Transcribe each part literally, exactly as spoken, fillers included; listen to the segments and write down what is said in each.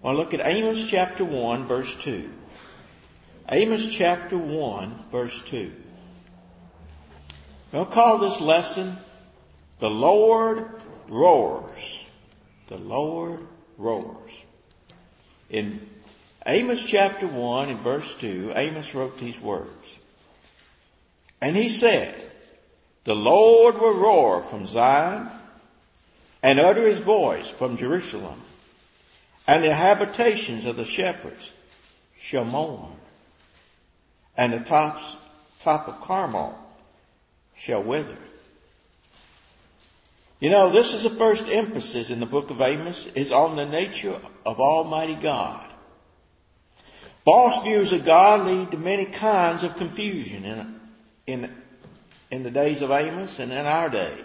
Well, look at Amos chapter one, verse two. Amos chapter one, verse two. We'll call this lesson, The Lord Roars. The Lord Roars. In Amos chapter one and verse two, Amos wrote these words. And he said, the Lord will roar from Zion and utter his voice from Jerusalem. And the habitations of the shepherds shall mourn. And the tops, top of Carmel shall wither. You know, this is the first emphasis in the book of Amos, is on the nature of Almighty God. False views of God lead to many kinds of confusion in, in, in the days of Amos and in our day.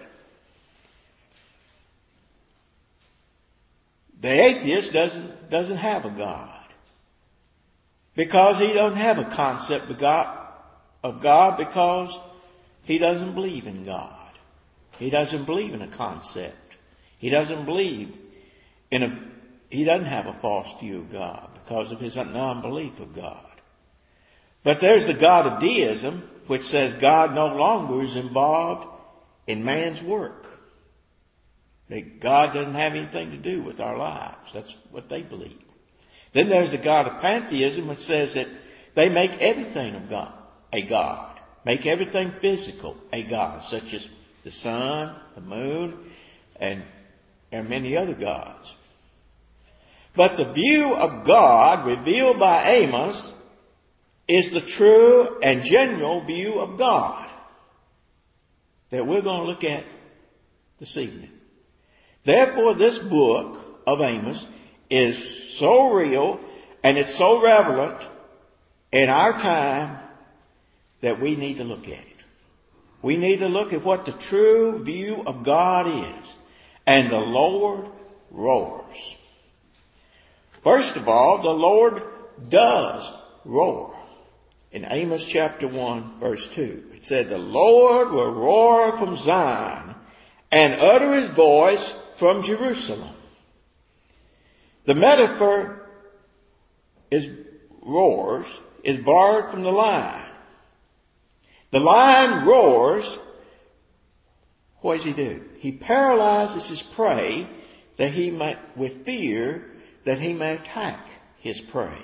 The atheist doesn't, doesn't have a God. Because he doesn't have a concept of God, of God because he doesn't believe in God. He doesn't believe in a concept. He doesn't believe in a, he doesn't have a false view of God because of his non-belief of God. But there's the God of deism, which says God no longer is involved in man's work. That God doesn't have anything to do with our lives. That's what they believe. Then there's the God of pantheism, which says that they make everything of God a God. Make everything physical a God, such as the sun, the moon, and, and many other gods. But the view of God revealed by Amos is the true and general view of God that we're going to look at this evening. Therefore, this book of Amos is so real and it's so relevant in our time that we need to look at it. We need to look at what the true view of God is. And the Lord roars. First of all, the Lord does roar. In Amos chapter one, verse two, it said, the Lord will roar from Zion and utter his voice from Jerusalem. The metaphor is roars, is borrowed from the lion. The lion roars. What does he do? He paralyzes his prey that he might, with fear, that he may attack his prey.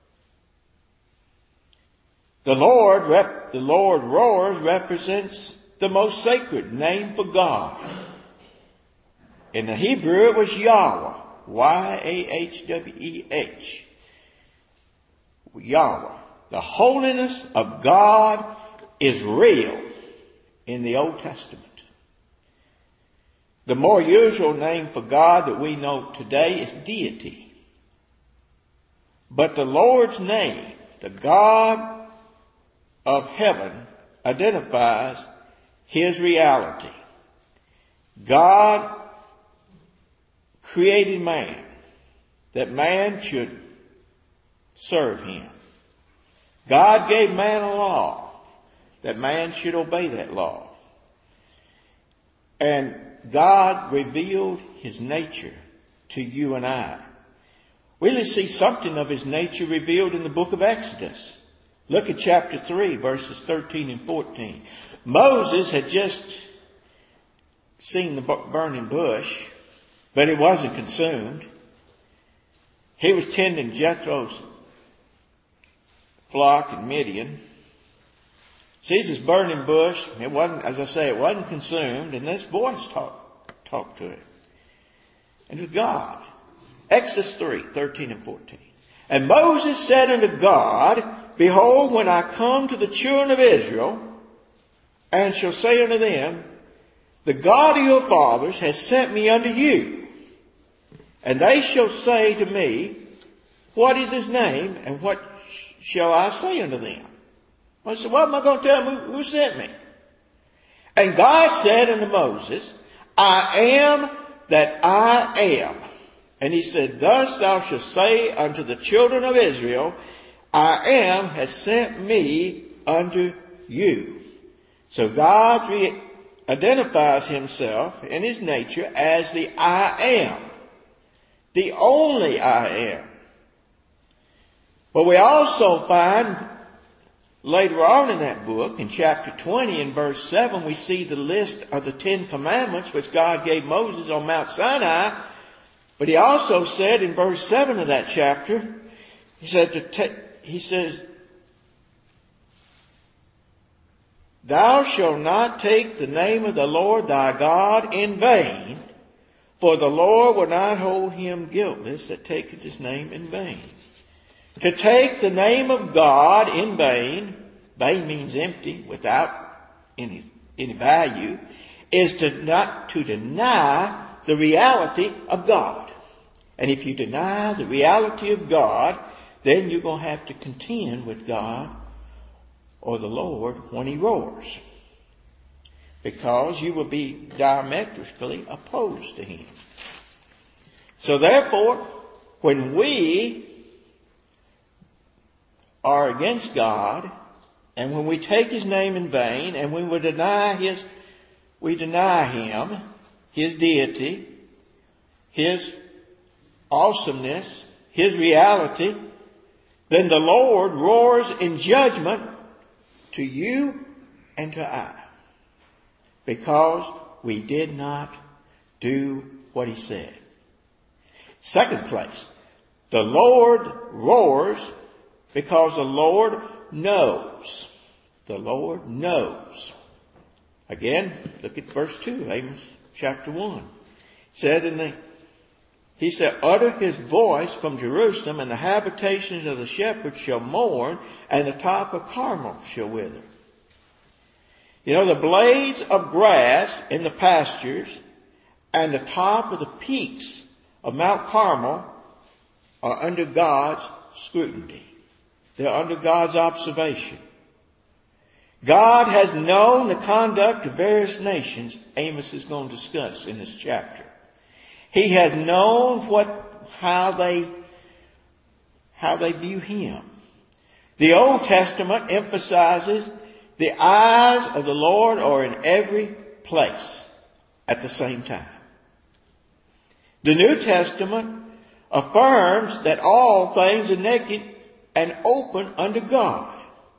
The Lord, rep, the Lord roars represents the most sacred name for God. In the Hebrew, it was Yahweh. Y A H W E H. Yahweh. The holiness of God is real in the Old Testament. The more usual name for God that we know today is deity. But the Lord's name, the God of heaven, identifies his reality. God created man, that man should serve him. God gave man a law, that man should obey that law. And God revealed his nature to you and I. We see something of his nature revealed in the book of Exodus. Look at chapter three, verses thirteen and fourteen. Moses had just seen the burning bush, but it wasn't consumed. He was tending Jethro's flock in Midian. Sees this burning bush. It wasn't, as I say, it wasn't consumed. And this voice talked, talked to him. And it was God. Exodus three, thirteen and fourteen. And Moses said unto God, behold, when I come to the children of Israel, and shall say unto them, the God of your fathers has sent me unto you. And they shall say to me, what is his name? And what shall I say unto them? I said, what am I going to tell them who, who sent me? And God said unto Moses, I am that I am. And he said, thus thou shalt say unto the children of Israel, I am has sent me unto you. So God re- identifies himself in his nature as the I am. The only I am. But we also find later on in that book, in chapter twenty and verse seven, we see the list of the Ten Commandments which God gave Moses on Mount Sinai. But he also said in verse seven of that chapter, he said, to ta- he says, "Thou shalt not take the name of the Lord thy God in vain, for the Lord will not hold him guiltless that taketh his name in vain." To take the name of God in vain, vain means empty, without any, any value, is to not, to deny the reality of God. And if you deny the reality of God, then you're going to have to contend with God or the Lord when he roars. Because you will be diametrically opposed to him. So therefore, when we are against God, and when we take his name in vain, and when we deny his, we deny him, his deity, his awesomeness, his reality, then the Lord roars in judgment to you and to I. Because we did not do what he said. Second place, the Lord roars because the Lord knows. The Lord knows. Again, look at verse two, Amos chapter one. It said in the, he said, "Utter his voice from Jerusalem, and the habitations of the shepherds shall mourn, and the top of Carmel shall wither." You know, the blades of grass in the pastures and the top of the peaks of Mount Carmel are under God's scrutiny. They're under God's observation. God has known the conduct of various nations Amos is going to discuss in this chapter. He has known what, how they, how they view him. The Old Testament emphasizes the eyes of the Lord are in every place at the same time. The New Testament affirms that all things are naked and open unto God.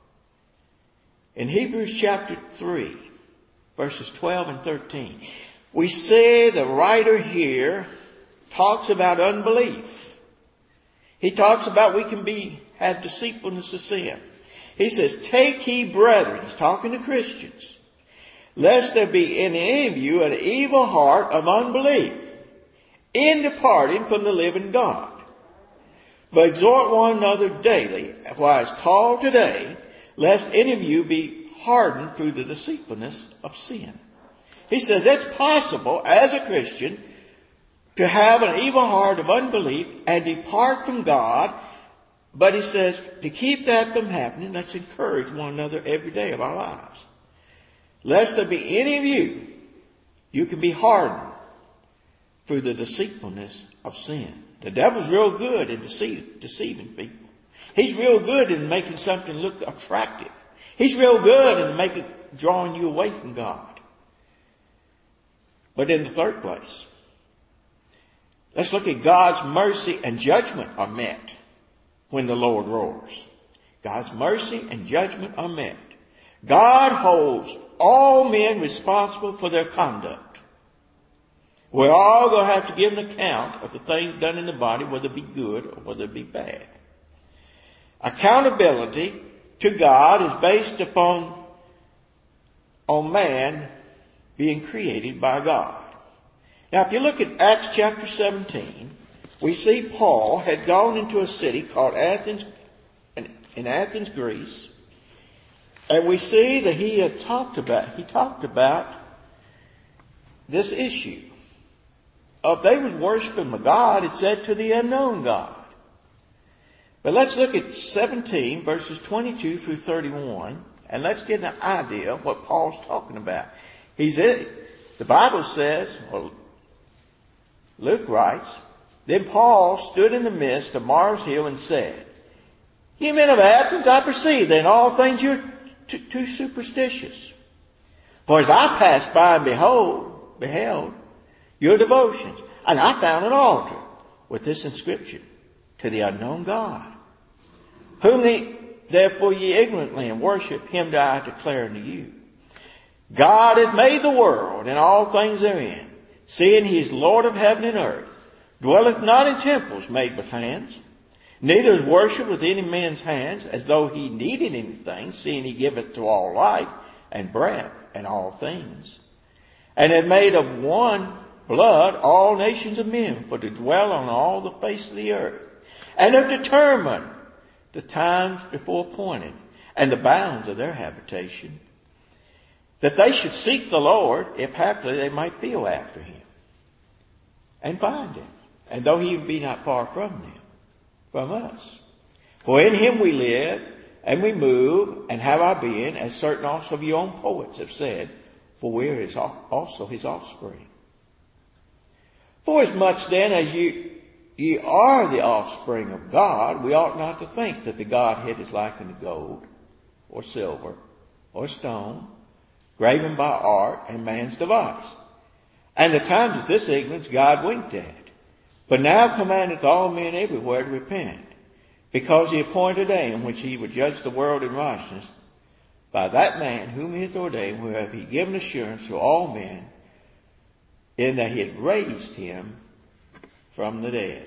In Hebrews chapter three, verses twelve and thirteen, we see the writer here talks about unbelief. He talks about we can be, have deceitfulness of sin. He says, "Take heed, brethren," he's talking to Christians, "lest there be in any of you an evil heart of unbelief, in departing from the living God. But exhort one another daily, while it's called today, lest any of you be hardened through the deceitfulness of sin." He says it's possible as a Christian to have an evil heart of unbelief and depart from God. But he says to keep that from happening, let's encourage one another every day of our lives. Lest there be any of you, you can be hardened through the deceitfulness of sin. The devil's real good in deceive, deceiving people. He's real good in making something look attractive. He's real good in making, drawing you away from God. But in the third place, let's look at God's mercy and judgment are met when the Lord roars. God's mercy and judgment are met. God holds all men responsible for their conduct. We're all going to have to give an account of the things done in the body, whether it be good or whether it be bad. Accountability to God is based upon on man being created by God. Now, if you look at Acts chapter seventeen, we see Paul had gone into a city called Athens, in Athens, Greece, and we see that he had talked about, he talked about this issue of they was worshiping a God, it said, to the unknown God. But let's look at seventeen, verses twenty-two through thirty-one, and let's get an idea of what Paul's talking about. He's in, the Bible says, well, Luke writes, "Then Paul stood in the midst of Mars Hill and said, Ye men of Athens, I perceive that in all things you're too, too superstitious. For as I passed by and behold, beheld your devotions, and I found an altar with this inscription, To the unknown God. Whom ye, therefore ye ignorantly and worship, him do I declare unto you. God hath made the world and all things therein, seeing he is Lord of heaven and earth, dwelleth not in temples made with hands, neither is worship with any man's hands, as though he needed anything, seeing he giveth to all life and breath and all things. And hath made of one blood all nations of men, for to dwell on all the face of the earth, and have determined the times before appointed, and the bounds of their habitation, that they should seek the Lord, if haply they might feel after him, and find him, and though he be not far from them, from us. For in him we live, and we move, and have our being, as certain also of your own poets have said, for we are his, also his offspring. Forasmuch then as you, ye are the offspring of God, we ought not to think that the Godhead is like unto gold, or silver, or stone, graven by art and man's device. And the times of this ignorance God winked at. But now commandeth all men everywhere to repent, because he appointed a day in which he would judge the world in righteousness by that man whom he hath ordained, whereof he given assurance to all men, in that he had raised him from the dead.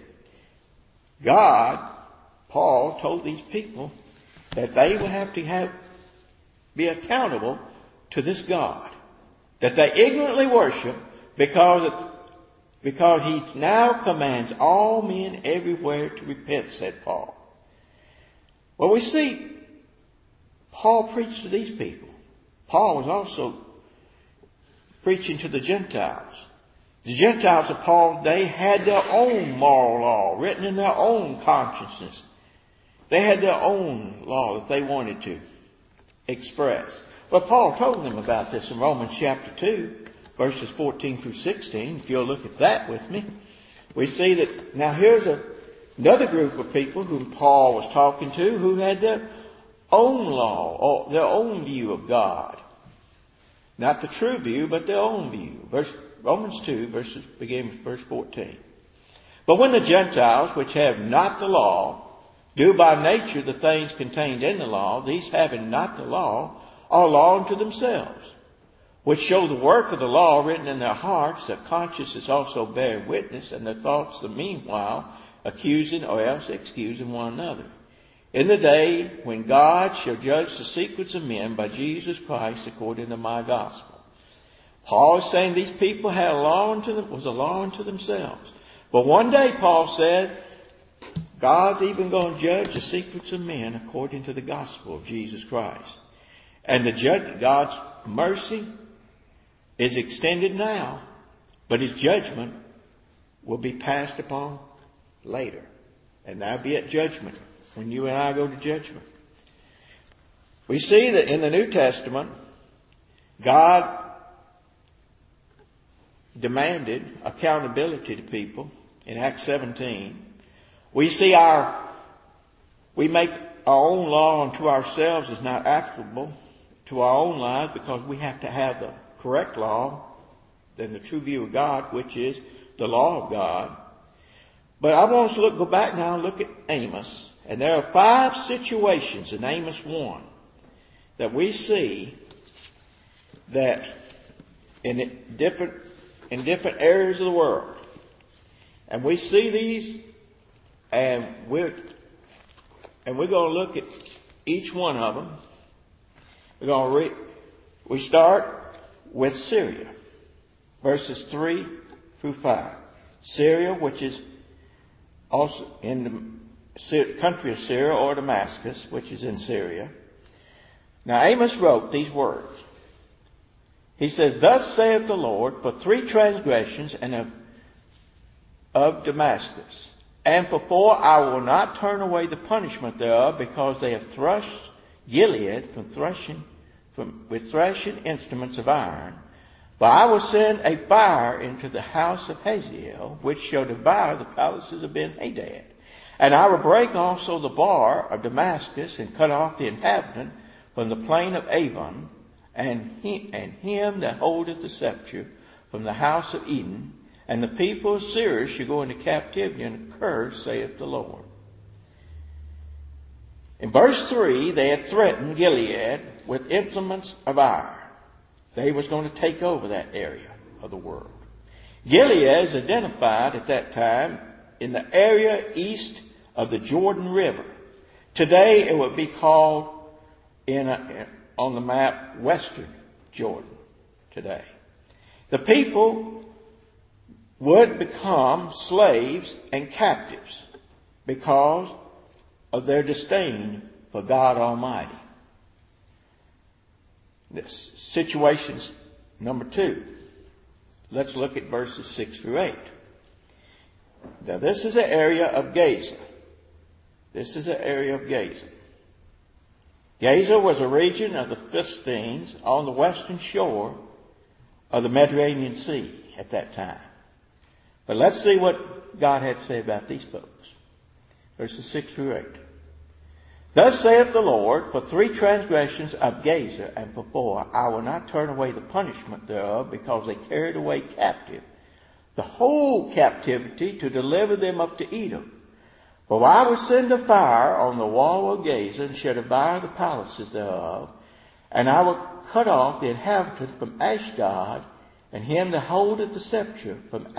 God, Paul told these people that they would have to have be accountable to this God that they ignorantly worship, because it, because he now commands all men everywhere to repent, said Paul. Well, we see Paul preached to these people. Paul was also preaching to the Gentiles. The Gentiles of Paul's day had their own moral law written in their own consciences. They had their own law that they wanted to express. But Paul told them about this in Romans chapter two, verses fourteen through sixteen. If you'll look at that with me, we see that now here's a, another group of people whom Paul was talking to, who had their own law, or their own view of God. Not the true view, but their own view. Verse, Romans two, verses, beginning with verse fourteen. But when the Gentiles, which have not the law, do by nature the things contained in the law, these having not the law, are law unto themselves, which show the work of the law written in their hearts, their consciences also bear witness, and their thoughts the meanwhile accusing or else excusing one another. In the day when God shall judge the secrets of men by Jesus Christ according to my gospel. Paul is saying these people had a law unto them, was a law unto themselves. But one day, Paul said, God's even going to judge the secrets of men according to the gospel of Jesus Christ. And the judge, God's mercy is extended now, but his judgment will be passed upon later. And that'll be at judgment, when you and I go to judgment. We see that in the New Testament, God demanded accountability to people in Acts seventeen. We see our, we make our own law unto ourselves is not applicable to our own lives, because we have to have the correct law, then the true view of God, which is the law of God. But I want us to look, go back now and look at Amos. And there are five situations in Amos one that we see that in different, in different areas of the world. And we see these, and we're, and we're going to look at each one of them. We're going to read, we start with Syria, verses three through five. Syria, which is also in the country of Syria, or Damascus, which is in Syria. Now Amos wrote these words. He says, Thus saith the Lord, for three transgressions and of, of Damascus, and for four I will not turn away the punishment thereof, because they have thrust Gilead from threshing, from, with threshing instruments of iron. But I will send a fire into the house of Hazael, which shall devour the palaces of Ben-Hadad. And I will break also the bar of Damascus, and cut off the inhabitant from the plain of Avon, and, he, and him that holdeth the scepter from the house of Eden. And the people of Syria shall go into captivity and a curse, saith the Lord. In verse three, they had threatened Gilead with implements of iron. They was going to take over that area of the world. Gilead is identified at that time in the area east of the Jordan River. Today it would be called in a, on the map western Jordan today. The people would become slaves and captives because of their disdain for God Almighty. This situation's number two. Let's look at verses six through eight. Now this is an area of Gaza. This is an area of Gaza. Gaza was a region of the Philistines on the western shore of the Mediterranean Sea at that time. But let's see what God had to say about these folks. Verses six through eight. Thus saith the Lord, for three transgressions of Gaza and for four, I will not turn away the punishment thereof, because they carried away captive the whole captivity to deliver them up to Edom. For I will send a fire on the wall of Gaza, and shall devour the palaces thereof, and I will cut off the inhabitant from Ashdod, and him that holdeth the sceptre from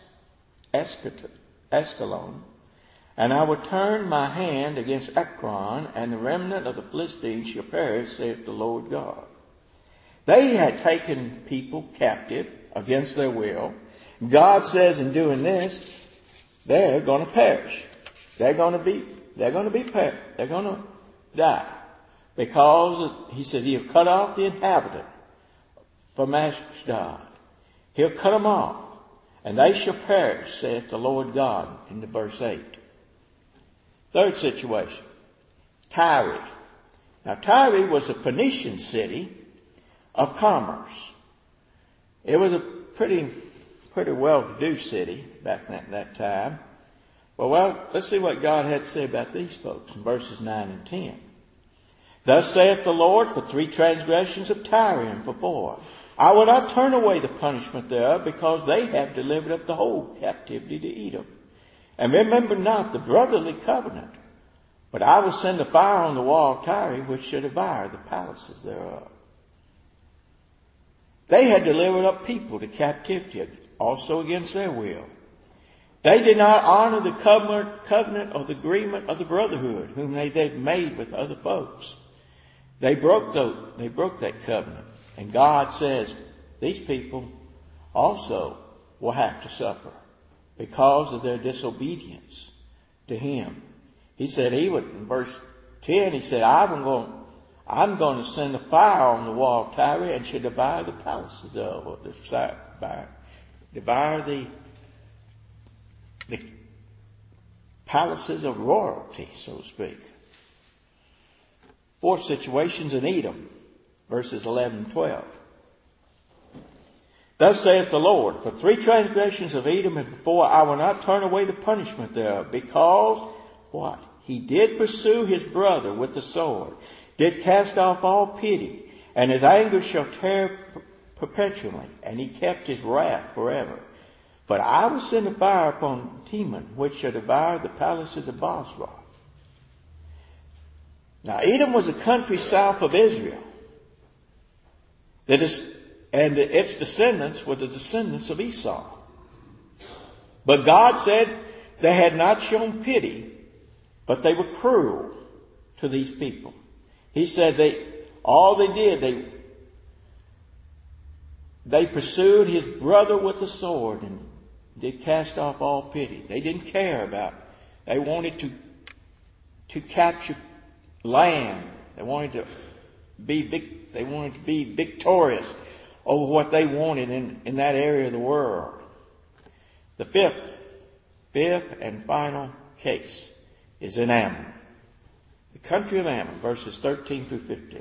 Askelon. And I will turn my hand against Ekron, and the remnant of the Philistines shall perish, saith the Lord God. They had taken people captive against their will. God says in doing this, they're going to perish. They're going to be, they're going to be, they're going to die. Because he said he'll cut off the inhabitant from Ashdod. He'll cut them off, and they shall perish, saith the Lord God, in the verse eight. Third situation, Tyre. Now Tyre was a Phoenician city of commerce. It was a pretty, pretty well-to-do city back in that, that time. Well, well, let's see what God had to say about these folks in verses nine and ten. Thus saith the Lord, for three transgressions of Tyre and for four, I will not turn away the punishment thereof, because they have delivered up the whole captivity to Edom. And remember not the brotherly covenant, but I will send a fire on the wall of Tyre, which shall devour the palaces thereof. They had delivered up people to captivity, also against their will. They did not honor the covenant, covenant or the agreement of the brotherhood, whom they, they've made with other folks. They broke the, they broke that covenant. And God says, these people also will have to suffer because of their disobedience to Him. He said he would, in verse ten, he said, I'm going, I'm going to send a fire on the wall of Tyre, and shall devour the palaces of, or devour, devour the, the palaces of royalty, so to speak. Fourth situation's in Edom, verses eleven and twelve. Thus saith the Lord, for three transgressions of Edom and for four, I will not turn away the punishment thereof, because what? He did pursue his brother with the sword, did cast off all pity, and his anger shall tear perpetually, and he kept his wrath forever. But I will send a fire upon Teman, which shall devour the palaces of Bozrah. Now Edom was a country south of Israel. That is, and its descendants were the descendants of Esau. But God said they had not shown pity, but they were cruel to these people. He said they, all they did, they, they pursued his brother with the sword and did cast off all pity. They didn't care about, they wanted to, to capture land. They wanted to be big, they wanted to be victorious over what they wanted in, in that area of the world. The fifth, fifth and final case is in Ammon. The country of Ammon, verses thirteen through fifteen.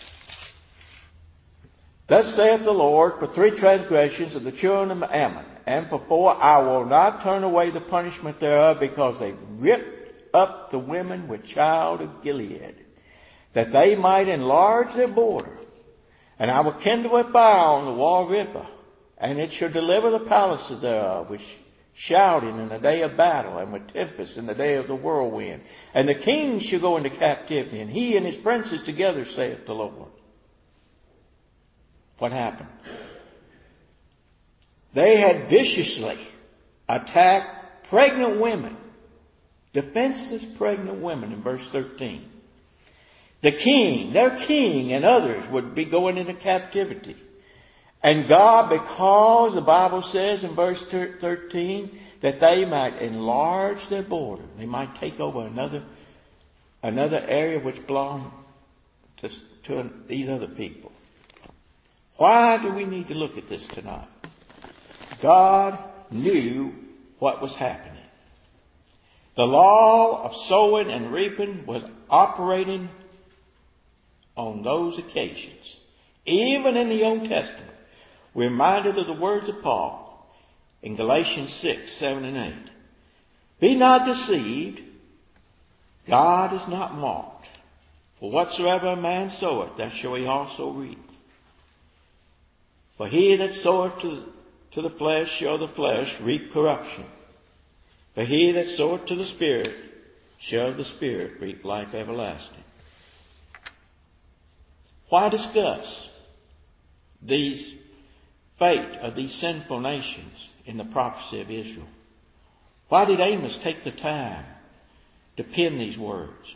Thus saith the Lord, for three transgressions of the children of Ammon, and for four, I will not turn away the punishment thereof, because they ripped up the women with child of Gilead, that they might enlarge their border. And I will kindle a fire on the wall of Ribbah, and it shall deliver the palaces thereof, which shouting in the day of battle, and with tempest in the day of the whirlwind. And the king shall go into captivity, and he and his princes together, saith the Lord. What happened? They had viciously attacked pregnant women, defenseless pregnant women in verse thirteen. The king, their king and others would be going into captivity. And God, because the Bible says in verse thirteen that they might enlarge their border, they might take over another another area which belonged to, to these other people. Why do we need to look at this tonight? God knew what was happening. The law of sowing and reaping was operating on those occasions. Even in the Old Testament, we're reminded of the words of Paul in Galatians six, seven, and eight. Be not deceived, God is not mocked. For whatsoever a man soweth, that shall he also reap. For he that soweth to, to the flesh shall the flesh reap corruption. But he that soweth to the Spirit shall the Spirit reap life everlasting. Why discuss these fate of these sinful nations in the prophecy of Israel? Why did Amos take the time to pen these words?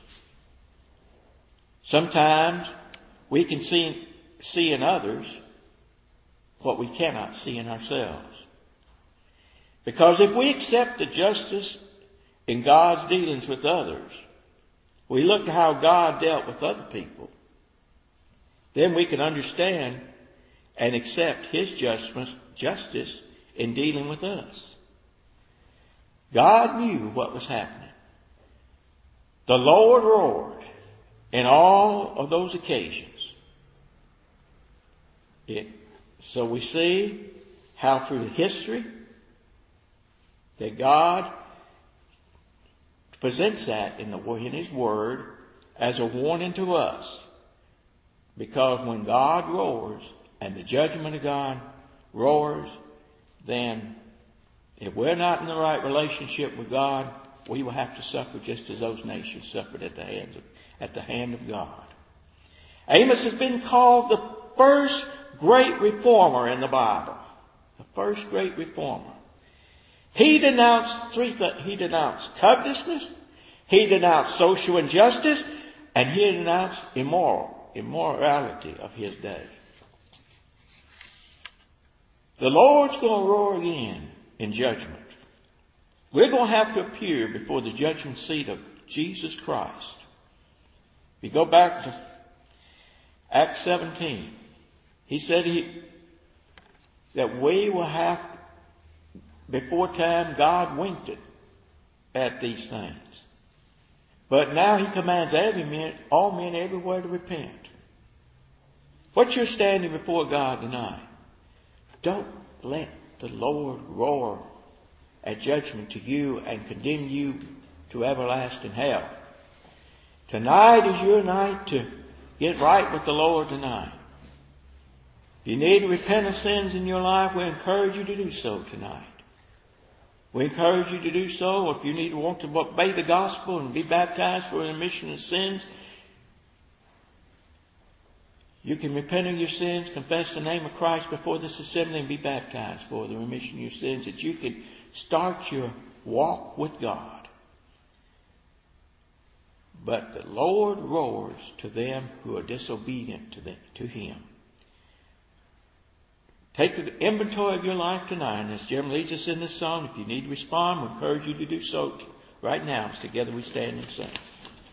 Sometimes we can see, see in others what we cannot see in ourselves. Because if we accept the justice in God's dealings with others, we look at how God dealt with other people, then we can understand and accept His justice in dealing with us. God knew what was happening. The Lord roared in all of those occasions. It, so we see how through history that God presents that in, the, in His Word as a warning to us. Because when God roars and the judgment of God roars, then if we're not in the right relationship with God, we will have to suffer just as those nations suffered at the hands of, at the hand of God. Amos has been called the first great reformer in the Bible. The first great reformer. He denounced three things. He denounced covetousness, he denounced social injustice, and he denounced immoral, immorality of his day. The Lord's going to roar again in judgment. We're going to have to appear before the judgment seat of Jesus Christ. We go back to Acts seventeen. He said he, that we will have, before time, God winked it at these things. But now He commands every man, all men everywhere to repent. What's your standing before God tonight? Don't let the Lord roar at judgment to you and condemn you to everlasting hell. Tonight is your night to get right with the Lord tonight. If you need to repent of sins in your life, we encourage you to do so tonight. We encourage you to do so. If you need to want to obey the gospel and be baptized for the remission of sins, you can repent of your sins, confess the name of Christ before this assembly, and be baptized for the remission of your sins, that you can start your walk with God. But the Lord roars to them who are disobedient to, them, to Him. Take an inventory of your life tonight. And as Jim leads us in this song, if you need to respond, we encourage you to do so right now as together we stand and sing.